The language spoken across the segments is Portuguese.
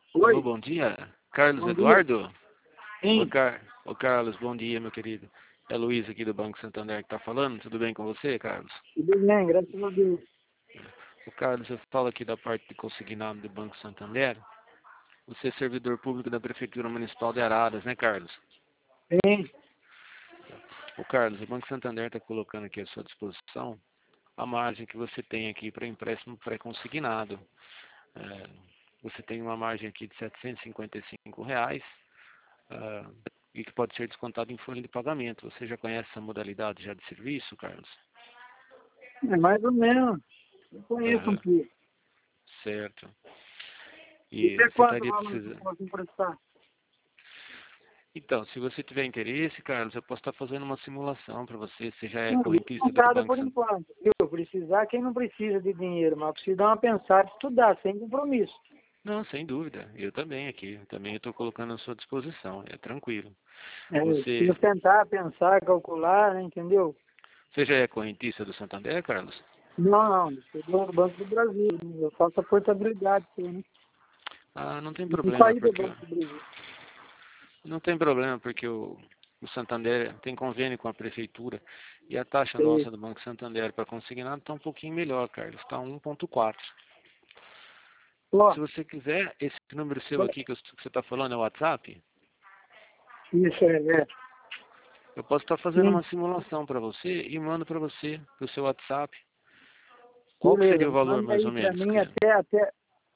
Alô, Oi, bom dia. Carlos bom dia. Eduardo? Sim, Ô Carlos, bom dia, meu querido. É Luiz aqui do Banco Santander que tá falando. Tudo bem com você, Carlos? tudo bem, graças a Deus. Ô Carlos, eu falo aqui da parte de consignado do Banco Santander. Você é servidor público da Prefeitura Municipal de Araras, né, Carlos? Sim, Ô Carlos, o Banco Santander está colocando aqui à sua disposição a margem que você tem aqui para empréstimo pré-consignado. É, você tem uma margem aqui de R$ 755, ah, e que pode ser descontado em folha de pagamento. Você já conhece essa modalidade já de serviço, Carlos? é mais ou menos. Eu conheço um Aham, pouco. certo. E E até você quando estaria vamos precisando. posso emprestar? Então, se você tiver interesse, Carlos, eu posso estar fazendo uma simulação para você. Você já é Não, eu correntista do comprado Banco por Santander? enquanto. Eu precisar, quem não precisa de dinheiro, mas precisa dar uma pensada, estudar, sem compromisso. Não, sem dúvida. Eu também aqui. Também estou colocando à sua disposição. É tranquilo. É, precisa Você, sentar, pensar, calcular, né, entendeu? você já é correntista do Santander, Carlos? Não, não, eu sou do Banco do Brasil, né? Eu faço a portabilidade, né? Ah, não tem Não problema, saí do porque Banco do Brasil. o Santander tem convênio com a prefeitura e a taxa Sei. nossa do Banco Santander para consignado está um pouquinho melhor, Carlos. Está 1,4. Ó, Se você quiser, esse número seu aqui que você está falando é o WhatsApp, isso é. eu posso estar fazendo Sim, uma simulação para você e mando para você, para o seu WhatsApp. Qual que seria beleza. o valor Manda mais aí ou pra menos? mim até,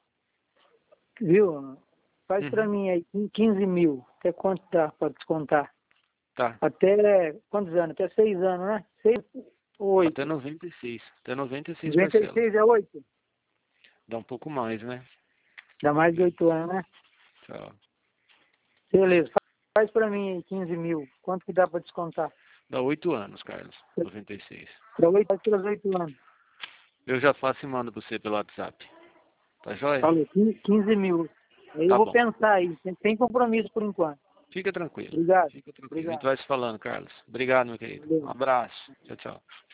viu? Faz pra Uhum, mim aí 15 mil. Até quanto dá pra descontar? tá. Até quantos anos? Até 6 anos, né? 6 ou Até 8? 96. Até 96 parcelas. 96 é 8. Dá um pouco mais, né? Dá mais de 8 anos, né? Tá. Beleza. Faz pra mim aí 15 mil. Quanto que dá pra descontar? Dá 8 anos, Carlos. 96. Pra 8, faz pelos 8 anos. Eu já faço e mando para você pelo WhatsApp. Tá joia? Falou, 15 mil. Aí eu Tá vou bom. pensar aí, sem compromisso por enquanto. Fica tranquilo. Obrigado. Fica tranquilo. A gente Obrigado. vai se falando, Carlos. Obrigado, meu querido. Um Valeu. abraço. Tchau, tchau.